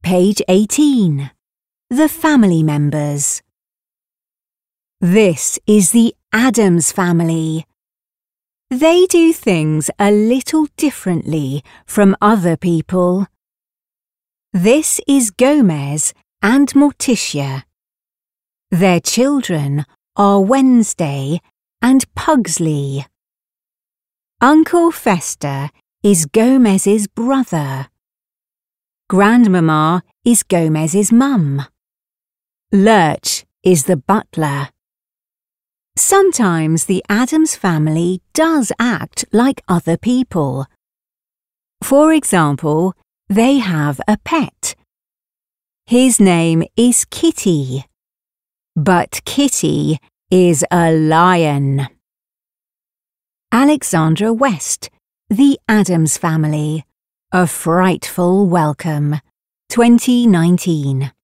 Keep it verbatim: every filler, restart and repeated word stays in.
Page eighteen. The family members. This is the Addams family. They do things a little differently from other people. This is Gomez and Morticia. Their children are Wednesday and Pugsley. Uncle Fester is Gomez's brother. Grandmama is Gomez's mum. Lurch is the butler. Sometimes the Addams family does act like other people. For example, they have a pet. His name is Kitty. But Kitty is a lion. Alexandra West, The Addams Family. A Frightful Welcome, twenty nineteen.